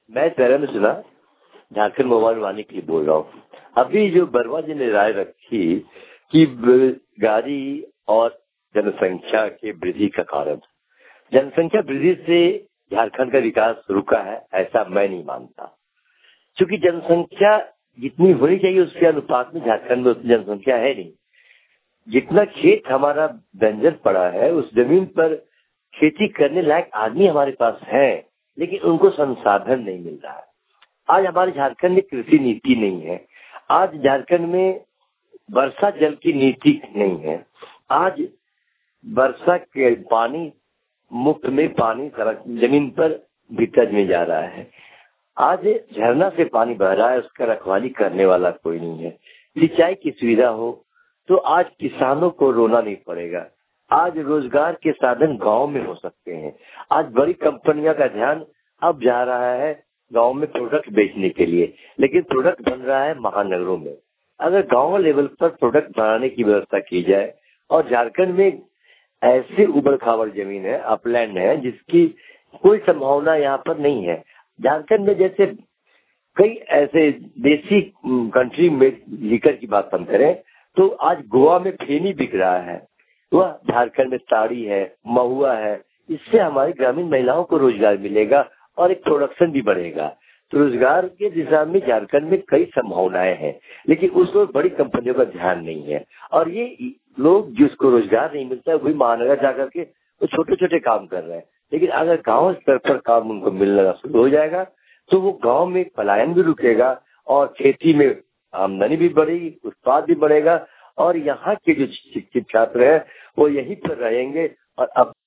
मैं पहले में सुना झारखंड मोबाइल वाणी के लिए बोल रहा हूँ। अभी जो वर्मा जी ने राय रखी कि बेरोजगारी और जनसंख्या के वृद्धि का कारण, जनसंख्या वृद्धि से झारखंड का विकास रुका है, ऐसा मैं नहीं मानता। क्योंकि जनसंख्या जितनी होनी चाहिए उसके अनुपात में झारखंड में उतनी जनसंख्या है नहीं। जितना खेत हमारा बंजर पड़ा है, उस जमीन पर खेती करने लायक आदमी हमारे पास है, लेकिन उनको संसाधन नहीं मिल रहा है। आज हमारे झारखंड में कृषि नीति नहीं है। आज झारखंड में वर्षा जल की नीति नहीं है। आज वर्षा के पानी मुफ्त में पानी सड़क जमीन पर भीतर में जा रहा है। आज झरना से पानी बह रहा है, उसका रखवाली करने वाला कोई नहीं है। सिंचाई की सुविधा हो तो आज किसानों को रोना नहीं पड़ेगा। आज रोजगार के साधन गांव में हो सकते हैं। आज बड़ी कंपनियों का ध्यान अब जा रहा है गांव में प्रोडक्ट बेचने के लिए, लेकिन प्रोडक्ट बन रहा है महानगरों में। अगर गांव लेवल पर प्रोडक्ट बनाने की व्यवस्था की जाए, और झारखंड में ऐसी उबड़ खाबड़ जमीन है, अपलैंड है, जिसकी कोई संभावना यहाँ पर नहीं है। झारखंड में जैसे कई ऐसे देसी कंट्री में लीकर की बात हम करें तो आज गोवा में फेनी बिक रहा है, वह झारखंड में साड़ी है, महुआ है। इससे हमारी ग्रामीण महिलाओं को रोजगार मिलेगा और एक प्रोडक्शन भी बढ़ेगा। तो रोजगार के दिशा में झारखंड में कई संभावनाएं हैं, लेकिन उस पर बड़ी कंपनियों का ध्यान नहीं है। और ये लोग जिसको रोजगार नहीं मिलता है वही महानगर जाकर के वो छोटे छोटे काम कर रहे हैं। लेकिन अगर गांव स्तर पर काम उनको मिलना शुरू हो जाएगा तो वो गांव में पलायन भी रुकेगा और खेती में आमदनी भी बढ़ेगी, उत्पाद भी बढ़ेगा, और यहाँ के जो शिक्षित छात्र हैं वो यहीं पर रहेंगे और अब